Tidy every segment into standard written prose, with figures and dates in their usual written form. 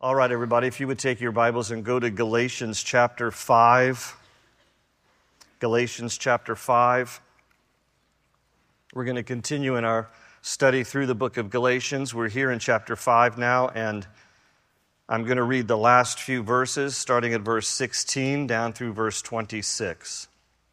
All right, everybody, if you would take your Bibles and go to Galatians chapter 5. Galatians chapter 5. We're going to continue in our study through the book of Galatians. We're here in chapter 5 now, and I'm going to read the last few verses, starting at verse 16 down through verse 26.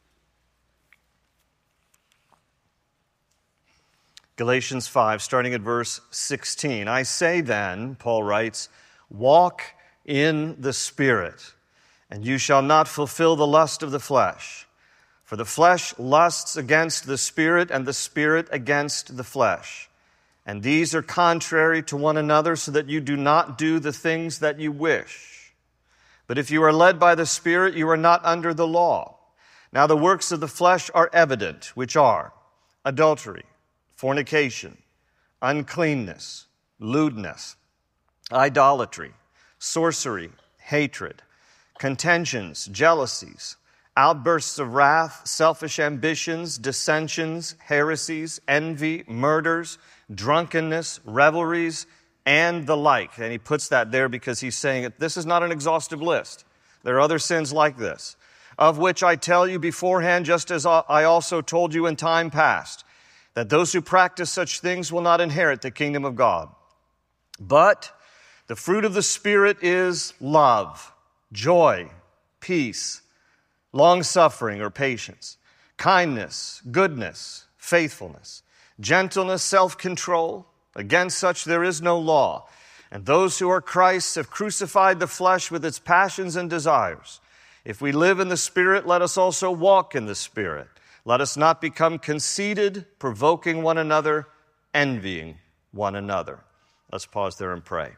Galatians 5, starting at verse 16. I say then, Paul writes, walk in the Spirit, and you shall not fulfill the lust of the flesh. For the flesh lusts against the Spirit, and the Spirit against the flesh. And these are contrary to one another, so that you do not do the things that you wish. But if you are led by the Spirit, you are not under the law. Now the works of the flesh are evident, which are adultery, fornication, uncleanness, lewdness, idolatry, sorcery, hatred, contentions, jealousies, outbursts of wrath, selfish ambitions, dissensions, heresies, envy, murders, drunkenness, revelries, and the like. And he puts that there because he's saying that this is not an exhaustive list. There are other sins like this, of which I tell you beforehand, just as I also told you in time past, that those who practice such things will not inherit the kingdom of God. But the fruit of the Spirit is love, joy, peace, long-suffering or patience, kindness, goodness, faithfulness, gentleness, self-control. Against such there is no law. And those who are Christ's have crucified the flesh with its passions and desires. If we live in the Spirit, let us also walk in the Spirit. Let us not become conceited, provoking one another, envying one another. Let's pause there and pray.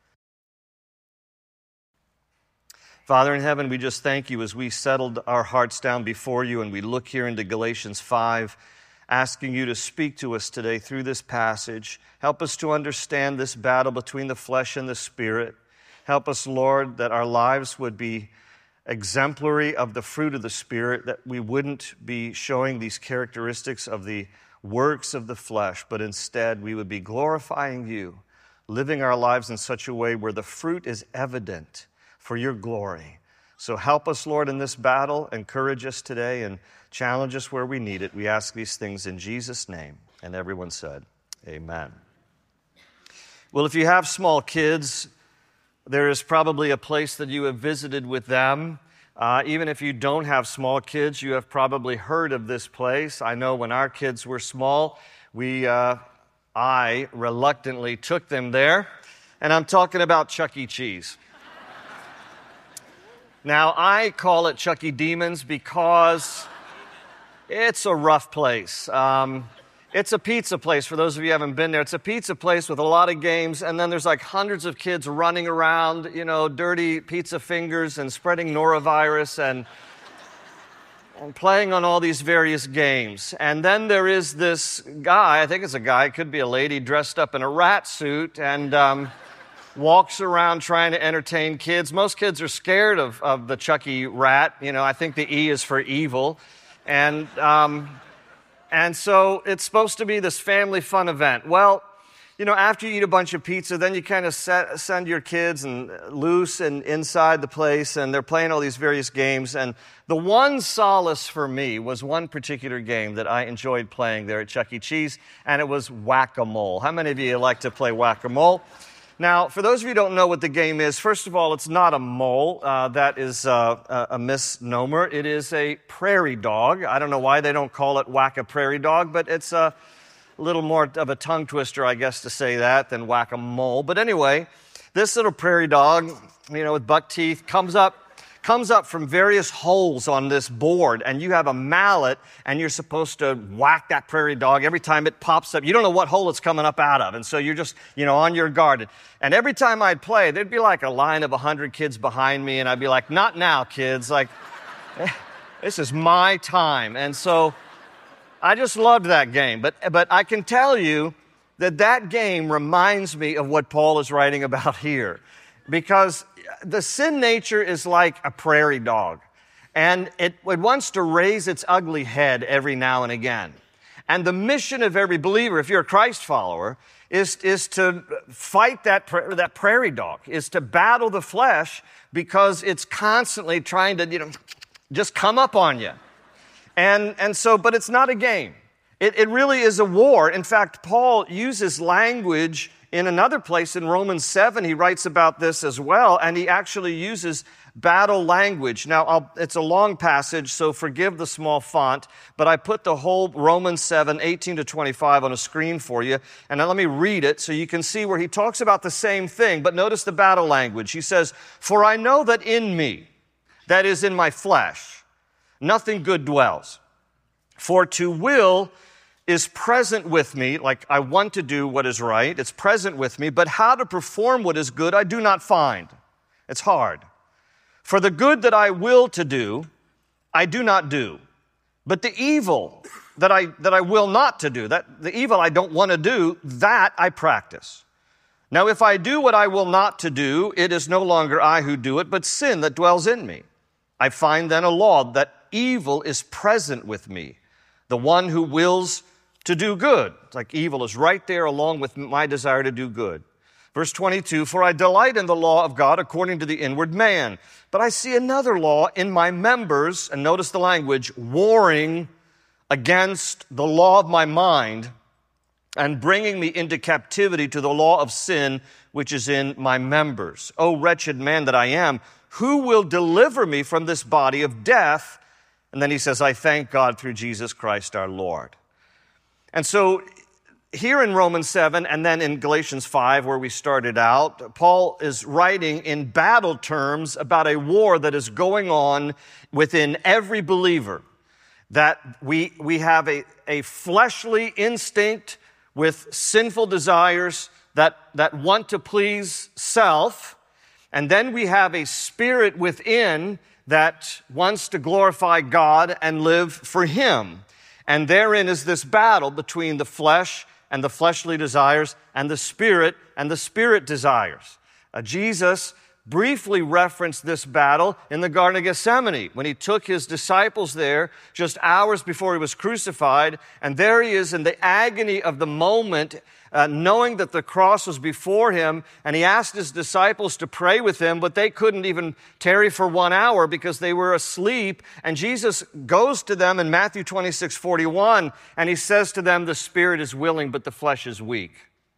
Father in heaven, we just thank you as we settled our hearts down before you and we look here into Galatians 5, asking you to speak to us today through this passage. Help us to understand this battle between the flesh and the Spirit. Help us, Lord, that our lives would be exemplary of the fruit of the Spirit, that we wouldn't be showing these characteristics of the works of the flesh, but instead we would be glorifying you, living our lives in such a way where the fruit is evident for your glory. So help us, Lord, in this battle. Encourage us today and challenge us where we need it. We ask these things in Jesus' name. And everyone said, amen. Well, if you have small kids, there is probably a place that you have visited with them. Even if you don't have small kids, you have probably heard of this place. I know when our kids were small, I reluctantly took them there. And I'm talking about Chuck E. Cheese. Now, I call it Chuck E. Demons because it's a rough place. It's a pizza place, for those of you who haven't been there. It's a pizza place with a lot of games, and then there's like hundreds of kids running around, dirty pizza fingers and spreading norovirus and playing on all these various games. And then there is this guy, I think it's a guy, it could be a lady, dressed up in a rat suit and walks around trying to entertain kids. Most kids are scared of the Chucky rat. I think the E is for evil. And so it's supposed to be this family fun event. Well, after you eat a bunch of pizza, then you kind of send your kids loose and inside the place, and they're playing all these various games. And the one solace for me was one particular game that I enjoyed playing there at Chuck E. Cheese, and it was Whack-A-Mole. How many of you like to play Whack-A-Mole? Now, for those of you who don't know what the game is, first of all, it's not a mole. That is a misnomer. It is a prairie dog. I don't know why they don't call it Whack-A-Prairie Dog, but it's a little more of a tongue twister, I guess, to say that than Whack-A-Mole. But anyway, this little prairie dog, with buck teeth, comes up from various holes on this board, and you have a mallet, and you're supposed to whack that prairie dog every time it pops up. You don't know what hole it's coming up out of, and so you're just, on your guard. And every time I'd play, there'd be like a line of 100 kids behind me, and I'd be like, not now, kids. Like, this is my time. And so I just loved that game. But I can tell you that game reminds me of what Paul is writing about here, because the sin nature is like a prairie dog, and it wants to raise its ugly head every now and again. And the mission of every believer, if you're a Christ follower, is to fight that prairie dog, is to battle the flesh because it's constantly trying to, just come up on you. And so, but it's not a game. It really is a war. In fact, Paul uses language in another place in Romans 7. He writes about this as well, and he actually uses battle language. Now, it's a long passage, so forgive the small font, but I put the whole Romans 7, 18 to 25 on a screen for you, and now let me read it so you can see where he talks about the same thing, but notice the battle language. He says, "For I know that in me, that is in my flesh, nothing good dwells. For to will is present with me," like I want to do what is right, it's present with me, "but how to perform what is good I do not find." It's hard. "For the good that I will to do, I do not do. But the evil that I will not to do, that the evil I don't want to do, that I practice. Now if I do what I will not to do, it is no longer I who do it, but sin that dwells in me. I find then a law that evil is present with me, the one who wills to do good." It's like evil is right there along with my desire to do good. Verse 22, "For I delight in the law of God according to the inward man. But I see another law in my members," and notice the language, "warring against the law of my mind and bringing me into captivity to the law of sin which is in my members. O wretched man that I am, who will deliver me from this body of death?" And then he says, "I thank God through Jesus Christ our Lord." And so here in Romans 7 and then in Galatians 5 where we started out, Paul is writing in battle terms about a war that is going on within every believer. That we have a fleshly instinct with sinful desires that want to please self. And then we have a spirit within that wants to glorify God and live for Him. And therein is this battle between the flesh and the fleshly desires and the spirit desires. Jesus briefly referenced this battle in the Garden of Gethsemane when he took his disciples there just hours before he was crucified. And there he is in the agony of the moment, knowing that the cross was before him. And he asked his disciples to pray with him, but they couldn't even tarry for 1 hour because they were asleep. And Jesus goes to them in Matthew 26:41, and he says to them, "The spirit is willing, but the flesh is weak."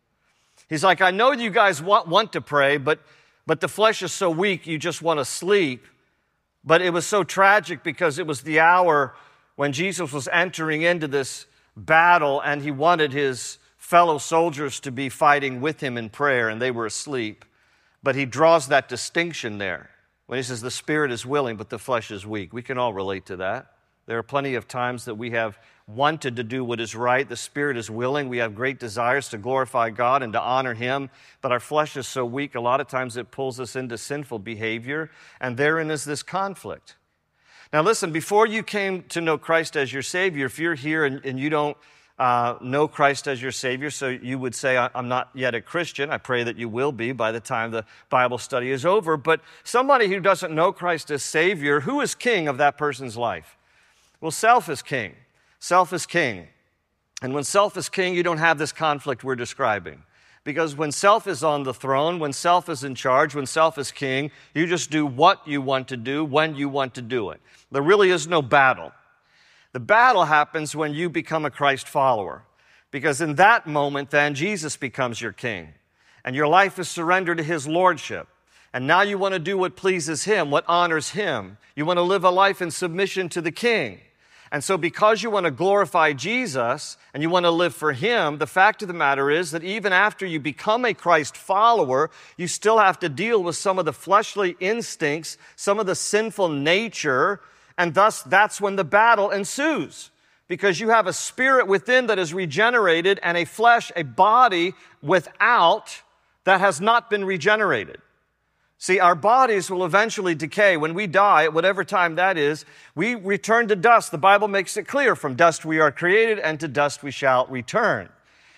He's like, "I know you guys want to pray, but the flesh is so weak, you just want to sleep." But it was so tragic because it was the hour when Jesus was entering into this battle, and he wanted his fellow soldiers to be fighting with him in prayer, and they were asleep. But he draws that distinction there when he says the spirit is willing, but the flesh is weak. We can all relate to that. There are plenty of times that we have wanted to do what is right. The spirit is willing. We have great desires to glorify God and to honor Him, but our flesh is so weak, a lot of times it pulls us into sinful behavior, and therein is this conflict. Now listen, before you came to know Christ as your Savior, if you're here and you don't know Christ as your Savior, so you would say, "I'm not yet a Christian." I pray that you will be by the time the Bible study is over. But somebody who doesn't know Christ as Savior, who is king of that person's life? Well, self is king. Self is king. And when self is king, you don't have this conflict we're describing. Because when self is on the throne, when self is in charge, when self is king, you just do what you want to do when you want to do it. There really is no battle. The battle happens when you become a Christ follower, because in that moment, then, Jesus becomes your king, and your life is surrendered to His lordship. And now you want to do what pleases Him, what honors Him. You want to live a life in submission to the King. And so because you want to glorify Jesus and you want to live for Him, the fact of the matter is that even after you become a Christ follower, you still have to deal with some of the fleshly instincts, some of the sinful nature. And thus, that's when the battle ensues, because you have a spirit within that is regenerated and a flesh, a body without that has not been regenerated. See, our bodies will eventually decay. When we die, at whatever time that is, we return to dust. The Bible makes it clear, from dust we are created and to dust we shall return.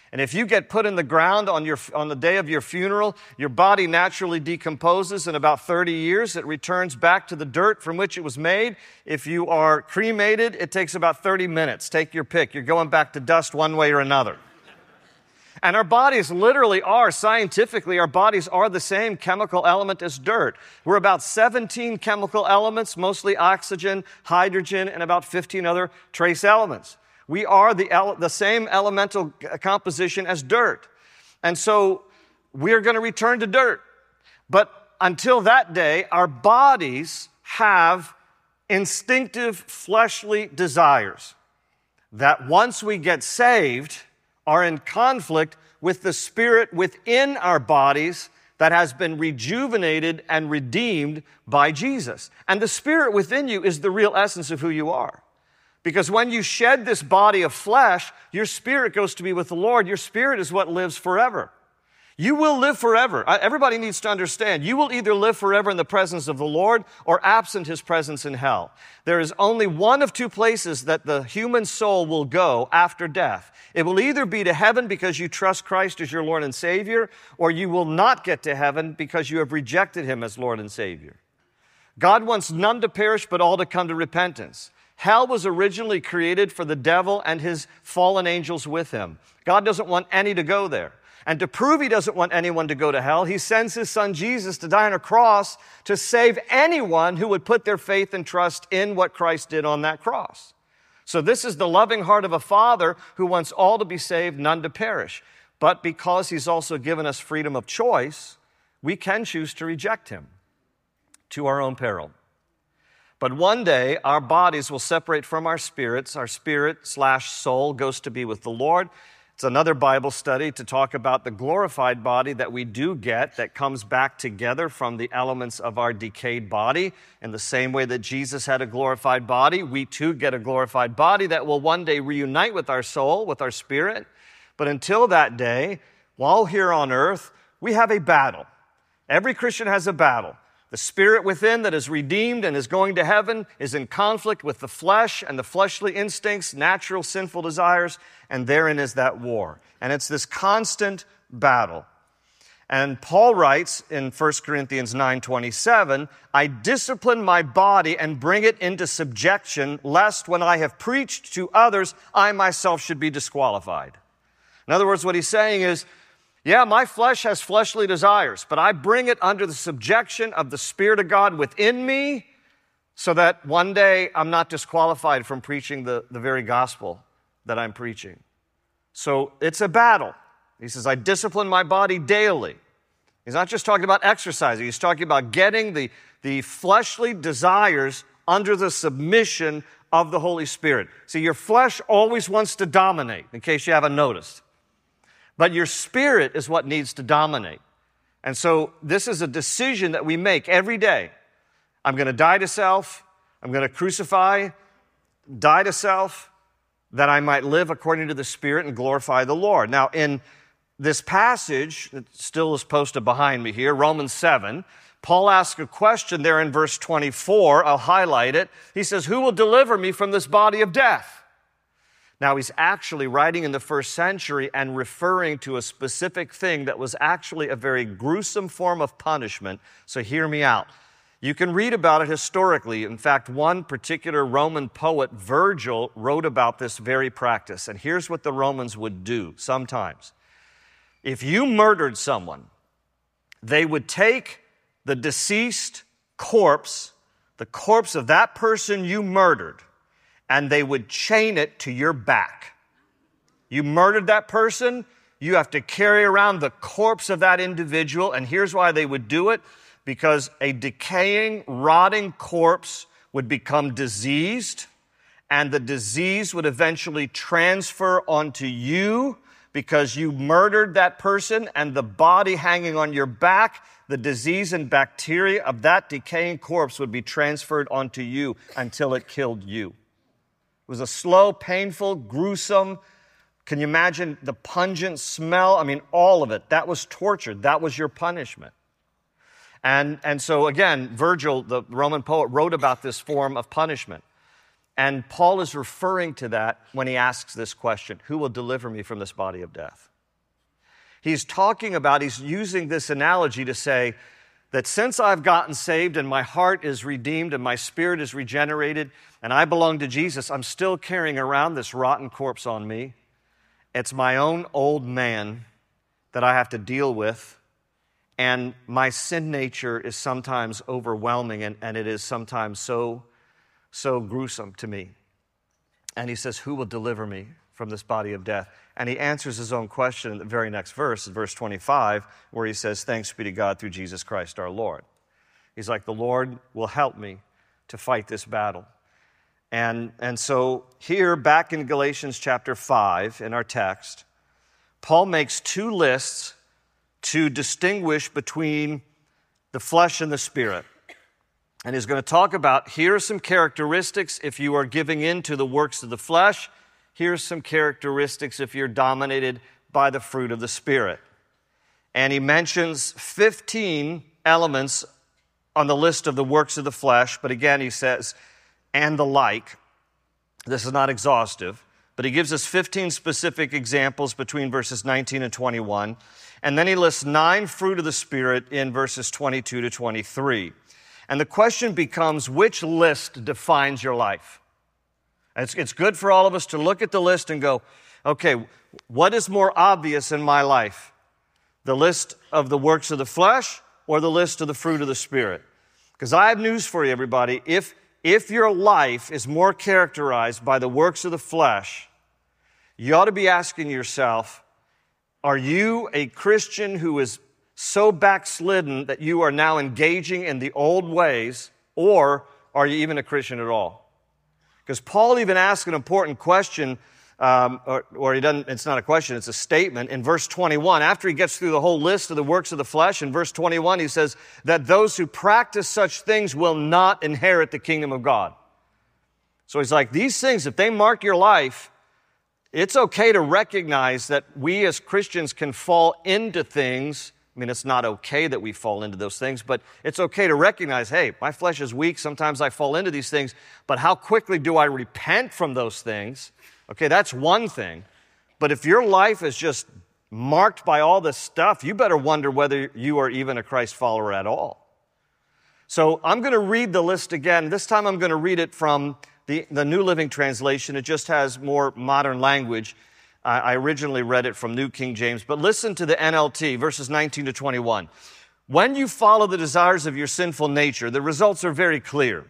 And if you get put in the ground on the day of your funeral, your body naturally decomposes. In about 30 years, it returns back to the dirt from which it was made. If you are cremated, it takes about 30 minutes. Take your pick. You're going back to dust one way or another. And our bodies literally are, scientifically, our bodies are the same chemical element as dirt. We're about 17 chemical elements, mostly oxygen, hydrogen, and about 15 other trace elements. We are the same elemental composition as dirt. And so we're going to return to dirt. But until that day, our bodies have instinctive fleshly desires that once we get saved are in conflict with the spirit within our bodies that has been rejuvenated and redeemed by Jesus. And the spirit within you is the real essence of who you are. Because when you shed this body of flesh, your spirit goes to be with the Lord. Your spirit is what lives forever. You will live forever. Everybody needs to understand, you will either live forever in the presence of the Lord or absent His presence in hell. There is only one of two places that the human soul will go after death. It will either be to heaven because you trust Christ as your Lord and Savior, or you will not get to heaven because you have rejected Him as Lord and Savior. God wants none to perish, but all to come to repentance. Hell was originally created for the devil and his fallen angels with him. God doesn't want any to go there. And to prove He doesn't want anyone to go to hell, He sends His Son Jesus to die on a cross to save anyone who would put their faith and trust in what Christ did on that cross. So this is the loving heart of a Father who wants all to be saved, none to perish. But because He's also given us freedom of choice, we can choose to reject Him to our own peril. But one day, our bodies will separate from our spirits. Our spirit/soul goes to be with the Lord. It's another Bible study to talk about the glorified body that we do get that comes back together from the elements of our decayed body. In the same way that Jesus had a glorified body, we too get a glorified body that will one day reunite with our soul, with our spirit. But until that day, while here on earth, we have a battle. Every Christian has a battle. The spirit within that is redeemed and is going to heaven is in conflict with the flesh and the fleshly instincts, natural sinful desires, and therein is that war. And it's this constant battle. And Paul writes in 1 Corinthians 9:27, I discipline my body and bring it into subjection, lest when I have preached to others, I myself should be disqualified. In other words, what he's saying is, yeah, my flesh has fleshly desires, but I bring it under the subjection of the Spirit of God within me so that one day I'm not disqualified from preaching the very gospel that I'm preaching. So it's a battle. He says, I discipline my body daily. He's not just talking about exercising. He's talking about getting the fleshly desires under the submission of the Holy Spirit. See, your flesh always wants to dominate, in case you haven't noticed. But your spirit is what needs to dominate. And so this is a decision that we make every day. I'm going to die to self. I'm going to crucify, die to self, that I might live according to the Spirit and glorify the Lord. Now, in this passage, that still is posted behind me here, Romans 7, Paul asks a question there in verse 24. I'll highlight it. He says, who will deliver me from this body of death? Now, he's actually writing in the first century and referring to a specific thing that was actually a very gruesome form of punishment. So hear me out. You can read about it historically. In fact, one particular Roman poet, Virgil, wrote about this very practice. And here's what the Romans would do sometimes. If you murdered someone, they would take the deceased corpse, the corpse of that person you murdered, and they would chain it to your back. You murdered that person, you have to carry around the corpse of that individual, and here's why they would do it, because a decaying, rotting corpse would become diseased, and the disease would eventually transfer onto you because you murdered that person, and the body hanging on your back, the disease and bacteria of that decaying corpse would be transferred onto you until it killed you. It was a slow, painful, gruesome. Can you imagine the pungent smell? I mean, all of it. That was torture. That was your punishment. And so again, Virgil, the Roman poet, wrote about this form of punishment. And Paul is referring to that when he asks this question, who will deliver me from this body of death? He's using this analogy to say that since I've gotten saved and my heart is redeemed and my spirit is regenerated and I belong to Jesus, I'm still carrying around this rotten corpse on me. It's my own old man that I have to deal with, and my sin nature is sometimes overwhelming, and it is sometimes so gruesome to me. And he says, who will deliver me from this body of death? And he answers his own question in the very next verse, verse 25, where he says, thanks be to God through Jesus Christ our Lord. He's like, the Lord will help me to fight this battle. And so here, back in Galatians chapter 5, in our text, Paul makes two lists to distinguish between the flesh and the spirit. And he's going to talk about, here are some characteristics if you are giving in to the works of the flesh. Here's some characteristics if you're dominated by the fruit of the Spirit. And he mentions 15 elements on the list of the works of the flesh, but again he says, and the like. This is not exhaustive, but he gives us 15 specific examples between verses 19 and 21, and then he lists 9 fruit of the Spirit in verses 22 to 23. And the question becomes, which list defines your life? It's good for all of us to look at the list and go, okay, what is more obvious in my life? The list of the works of the flesh or the list of the fruit of the Spirit? Because I have news for you, everybody. If your life is more characterized by the works of the flesh, you ought to be asking yourself, are you a Christian who is so backslidden that you are now engaging in the old ways, or are you even a Christian at all? Because Paul even asks an important question, or he doesn't. It's not a question, it's a statement. In verse 21, after he gets through the whole list of the works of the flesh, in verse 21 he says that those who practice such things will not inherit the kingdom of God. So he's like, these things, if they mark your life, it's okay to recognize that we as Christians can fall into things. I mean, it's not okay that we fall into those things, but it's okay to recognize, hey, my flesh is weak. Sometimes I fall into these things, but how quickly do I repent from those things? Okay, that's one thing. But if your life is just marked by all this stuff, you better wonder whether you are even a Christ follower at all. So I'm going to read the list again. This time I'm going to read it from the New Living Translation. It just has more modern language. I originally read it from New King James, but listen to the NLT, verses 19 to 21. When you follow the desires of your sinful nature, the results are very clear.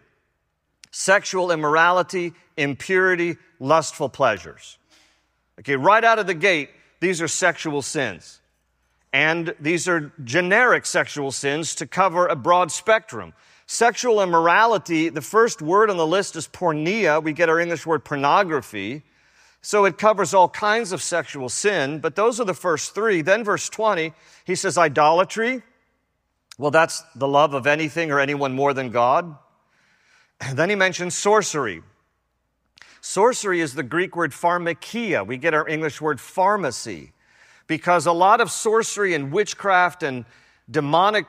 Sexual immorality, impurity, lustful pleasures. Okay, right out of the gate, these are sexual sins. And these are generic sexual sins to cover a broad spectrum. Sexual immorality, the first word on the list is porneia. We get our English word pornography. So it covers all kinds of sexual sin, but those are the first 3. Then verse 20, he says idolatry. Well, that's the love of anything or anyone more than God. And then he mentions sorcery. Sorcery is the Greek word pharmakia. We get our English word pharmacy, because a lot of sorcery and witchcraft and demonic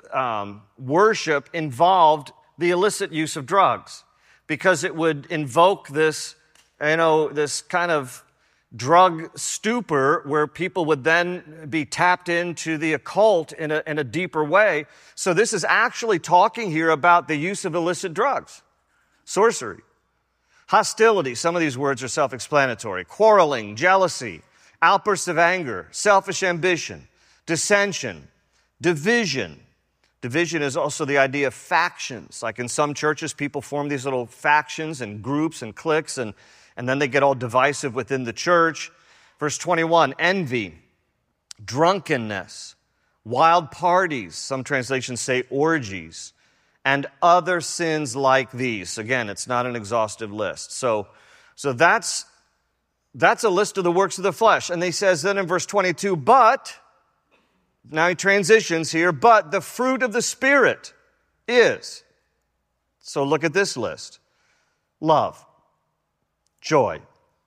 worship involved the illicit use of drugs, because it would invoke this kind of drug stupor where people would then be tapped into the occult in a deeper way. So this is actually talking here about the use of illicit drugs, sorcery. Hostility, some of these words are self-explanatory. Quarreling, jealousy, outbursts of anger, selfish ambition, dissension, division. Division is also the idea of factions. Like in some churches, people form these little factions and groups and cliques, and then they get all divisive within the church. Verse 21, envy, drunkenness, wild parties, some translations say orgies, and other sins like these. Again, it's not an exhaustive list. So that's a list of the works of the flesh. And he says then in verse 22, but, now he transitions here, but the fruit of the Spirit is. So look at this list. Love, joy,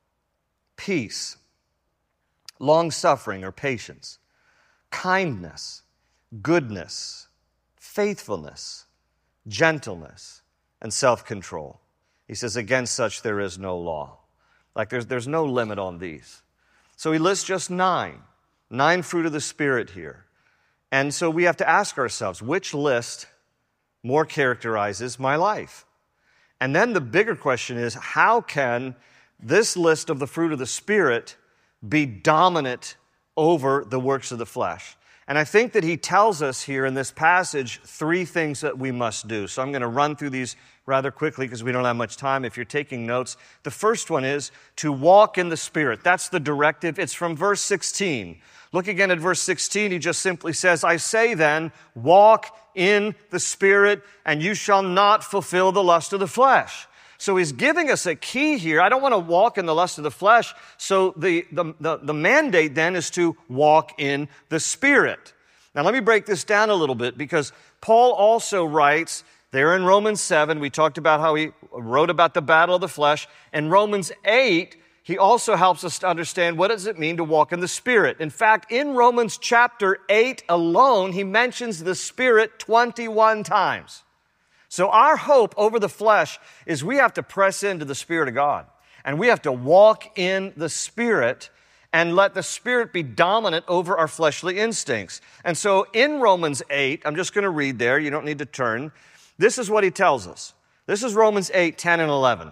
peace, long-suffering or patience, kindness, goodness, faithfulness, gentleness, and self-control. He says, against such there is no law. Like there's no limit on these. So he lists just 9. 9 fruit of the Spirit here. And so we have to ask ourselves, which list more characterizes my life? And then the bigger question is, how can this list of the fruit of the Spirit be dominant over the works of the flesh? And I think that he tells us here in this passage 3 things that we must do. So I'm going to run through these rather quickly because we don't have much time. If you're taking notes, the first one is to walk in the Spirit. That's the directive. It's from verse 16. Look again at verse 16. He just simply says, I say then, walk in the Spirit, and you shall not fulfill the lust of the flesh. So he's giving us a key here. I don't want to walk in the lust of the flesh. So the mandate then is to walk in the Spirit. Now let me break this down a little bit, because Paul also writes there in Romans 7, we talked about how he wrote about the battle of the flesh. In Romans 8, he also helps us to understand what does it mean to walk in the Spirit. In fact, in Romans chapter 8 alone, he mentions the Spirit 21 times. So our hope over the flesh is we have to press into the Spirit of God. And we have to walk in the Spirit and let the Spirit be dominant over our fleshly instincts. And so in Romans 8, I'm just going to read there. You don't need to turn. This is what he tells us. This is Romans 8, 10 and 11.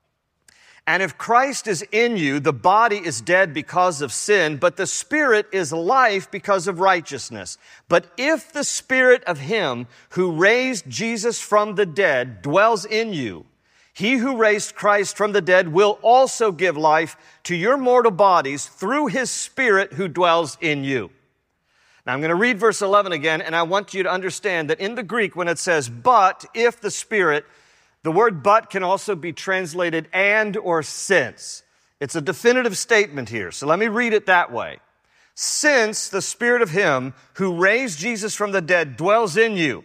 And if Christ is in you, the body is dead because of sin, but the Spirit is life because of righteousness. But if the Spirit of him who raised Jesus from the dead dwells in you, he who raised Christ from the dead will also give life to your mortal bodies through his Spirit who dwells in you. Now I'm going to read verse 11 again, and I want you to understand that in the Greek, when it says, but if the Spirit, the word but can also be translated and or since. It's a definitive statement here. So let me read it that way. Since the Spirit of him who raised Jesus from the dead dwells in you,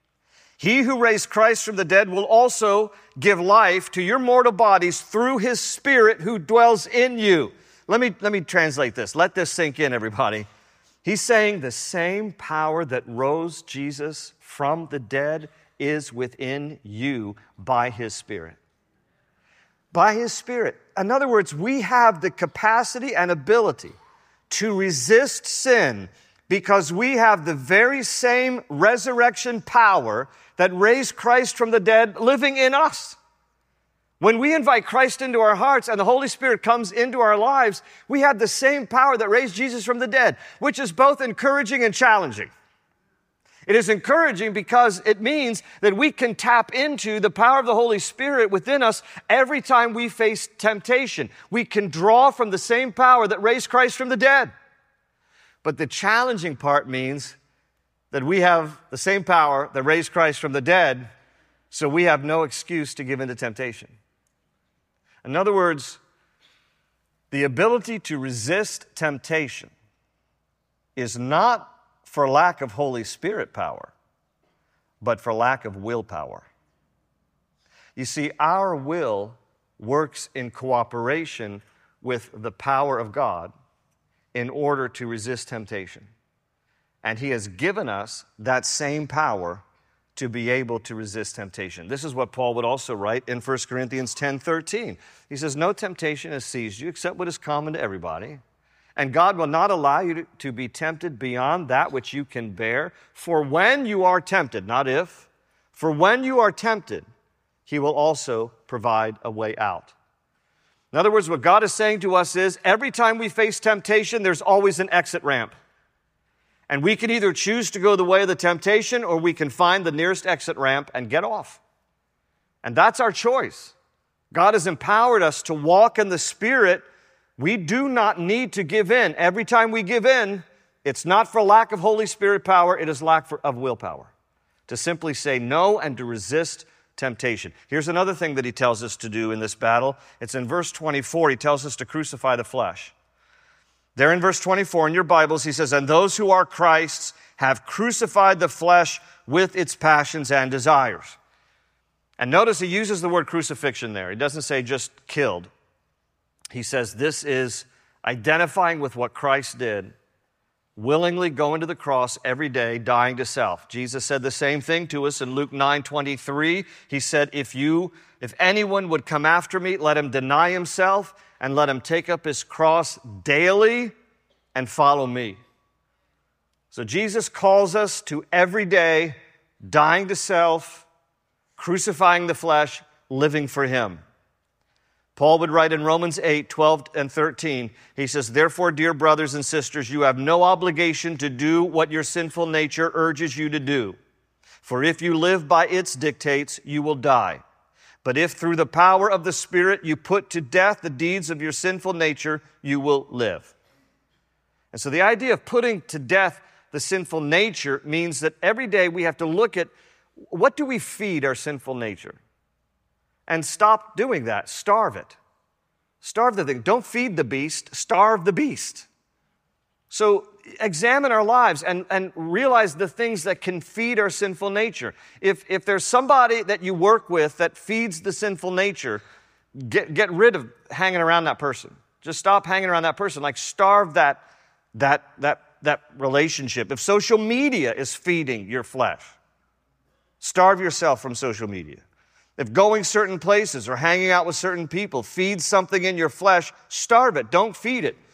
he who raised Christ from the dead will also give life to your mortal bodies through his Spirit who dwells in you. Let me translate this. Let this sink in, everybody. He's saying the same power that rose Jesus from the dead is within you by his Spirit. By his Spirit. In other words, we have the capacity and ability to resist sin because we have the very same resurrection power that raised Christ from the dead living in us. When we invite Christ into our hearts and the Holy Spirit comes into our lives, we have the same power that raised Jesus from the dead, which is both encouraging and challenging. It is encouraging because it means that we can tap into the power of the Holy Spirit within us every time we face temptation. We can draw from the same power that raised Christ from the dead. But the challenging part means that we have the same power that raised Christ from the dead, so we have no excuse to give in to temptation. In other words, the ability to resist temptation is not for lack of Holy Spirit power, but for lack of willpower. You see, our will works in cooperation with the power of God in order to resist temptation. And he has given us that same power to be able to resist temptation. This is what Paul would also write in 1 Corinthians 10:13. He says, no temptation has seized you except what is common to everybody. And God will not allow you to be tempted beyond that which you can bear. For when you are tempted, not if, for when you are tempted, he will also provide a way out. In other words, what God is saying to us is, every time we face temptation, there's always an exit ramp. And we can either choose to go the way of the temptation, or we can find the nearest exit ramp and get off. And that's our choice. God has empowered us to walk in the Spirit. We do not need to give in. Every time we give in, it's not for lack of Holy Spirit power, it is lack of willpower. To simply say no and to resist temptation. Here's another thing that he tells us to do in this battle. It's in verse 24. He tells us to crucify the flesh. There in verse 24 in your Bibles, he says, and those who are Christ's have crucified the flesh with its passions and desires. And notice he uses the word crucifixion there. He doesn't say just killed. He says this is identifying with what Christ did, willingly going to the cross every day, dying to self. Jesus said the same thing to us in Luke 9:23. He said, if anyone would come after me, let him deny himself and let him take up his cross daily and follow me. So Jesus calls us to every day dying to self, crucifying the flesh, living for him. Paul would write in Romans 8, 12 and 13, he says, "Therefore, dear brothers and sisters, you have no obligation to do what your sinful nature urges you to do. For if you live by its dictates, you will die. But if through the power of the Spirit you put to death the deeds of your sinful nature, you will live." And so the idea of putting to death the sinful nature means that every day we have to look at what do we feed our sinful nature? And stop doing that. Starve it. Starve the thing. Don't feed the beast. Starve the beast. So examine our lives and realize the things that can feed our sinful nature. If there's somebody that you work with that feeds the sinful nature, get rid of hanging around that person. Just stop hanging around that person. Like starve that relationship. If social media is feeding your flesh, starve yourself from social media. If going certain places or hanging out with certain people feeds something in your flesh, starve it. Don't feed it.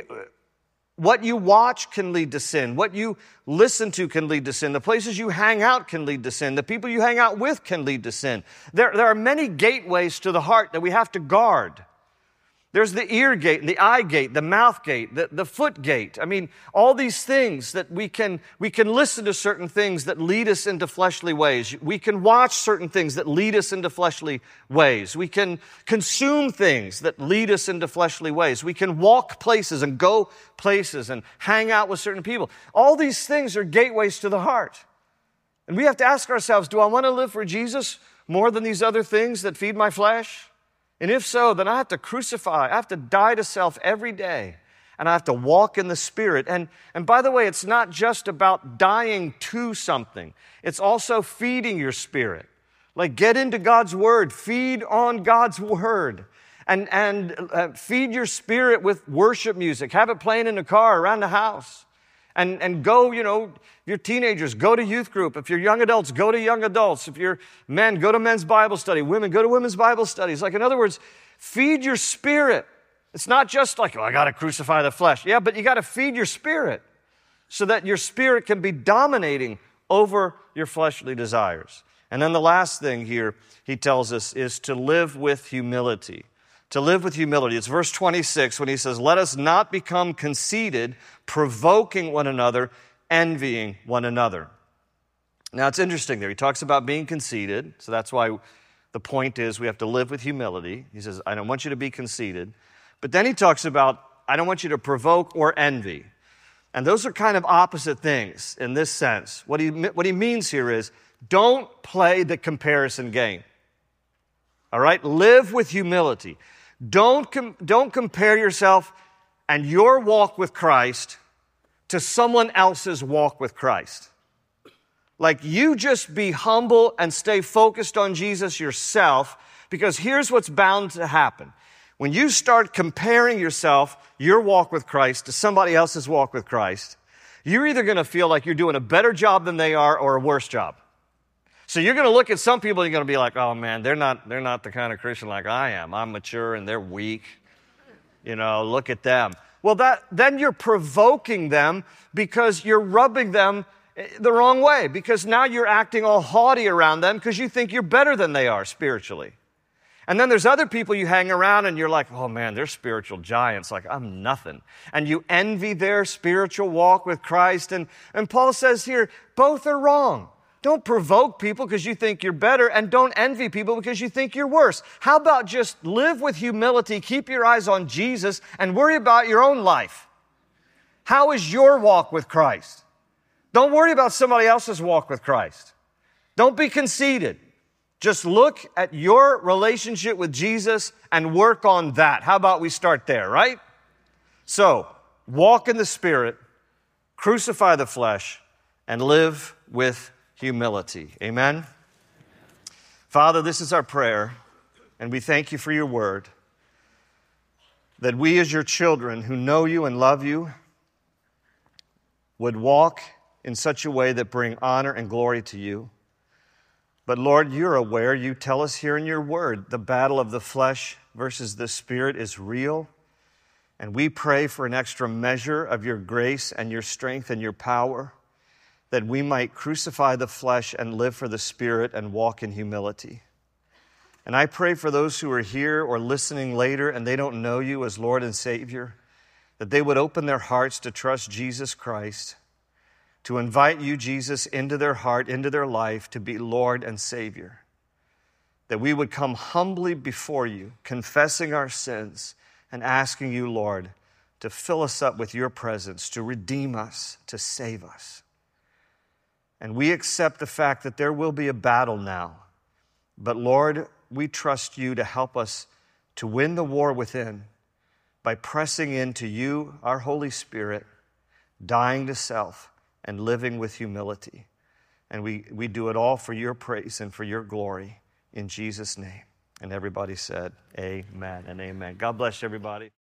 What you watch can lead to sin. What you listen to can lead to sin. The places you hang out can lead to sin. The people you hang out with can lead to sin. There are many gateways to the heart that we have to guard. There's the ear gate, the eye gate, the mouth gate, the foot gate. I mean, all these things that we can listen to certain things that lead us into fleshly ways. We can watch certain things that lead us into fleshly ways. We can consume things that lead us into fleshly ways. We can walk places and go places and hang out with certain people. All these things are gateways to the heart. And we have to ask ourselves, do I want to live for Jesus more than these other things that feed my flesh? And if so, then I have to crucify. I have to die to self every day. And I have to walk in the Spirit. And by the way, it's not just about dying to something. It's also feeding your spirit. Like get into God's Word. Feed on God's Word. And feed your spirit with worship music. Have it playing in the car, around the house. And go, if you're teenagers, go to youth group. If you're young adults, go to young adults. If you're men, go to men's Bible study. Women, go to women's Bible studies. Like, in other words, feed your spirit. It's not just like, I got to crucify the flesh. Yeah, but you got to feed your spirit so that your spirit can be dominating over your fleshly desires. And then the last thing here, he tells us, is to live with humility. To live with humility. It's verse 26 when he says, "Let us not become conceited, provoking one another, envying one another." Now, it's interesting there. He talks about being conceited, so that's why the point is we have to live with humility. He says, I don't want you to be conceited. But then he talks about, I don't want you to provoke or envy. And those are kind of opposite things in this sense. What he means here is, don't play the comparison game. All right? Live with humility. Don't compare yourself and your walk with Christ to someone else's walk with Christ. Like, you just be humble and stay focused on Jesus yourself, because here's what's bound to happen. When you start comparing yourself, your walk with Christ, to somebody else's walk with Christ, you're either going to feel like you're doing a better job than they are or a worse job. So you're going to look at some people and you're going to be like, oh man, they're not the kind of Christian like I am. I'm mature and they're weak. Look at them. Well, then you're provoking them because you're rubbing them the wrong way, because now you're acting all haughty around them because you think you're better than they are spiritually. And then there's other people you hang around and you're like, oh man, they're spiritual giants, like I'm nothing. And you envy their spiritual walk with Christ. And Paul says here, both are wrong. Don't provoke people because you think you're better, and don't envy people because you think you're worse. How about just live with humility, keep your eyes on Jesus, and worry about your own life? How is your walk with Christ? Don't worry about somebody else's walk with Christ. Don't be conceited. Just look at your relationship with Jesus and work on that. How about we start there, right? So, walk in the Spirit, crucify the flesh, and live with humility. Amen? Father, this is our prayer, and we thank you for your word, that we as your children who know you and love you would walk in such a way that bring honor and glory to you. But Lord, you're aware, you tell us here in your word, the battle of the flesh versus the Spirit is real. And we pray for an extra measure of your grace and your strength and your power, that we might crucify the flesh and live for the Spirit and walk in humility. And I pray for those who are here or listening later and they don't know you as Lord and Savior, that they would open their hearts to trust Jesus Christ, to invite you, Jesus, into their heart, into their life, to be Lord and Savior. That we would come humbly before you, confessing our sins and asking you, Lord, to fill us up with your presence, to redeem us, to save us. And we accept the fact that there will be a battle now. But Lord, we trust you to help us to win the war within by pressing into you, our Holy Spirit, dying to self and living with humility. And we do it all for your praise and for your glory in Jesus' name. And everybody said, amen and amen. God bless everybody.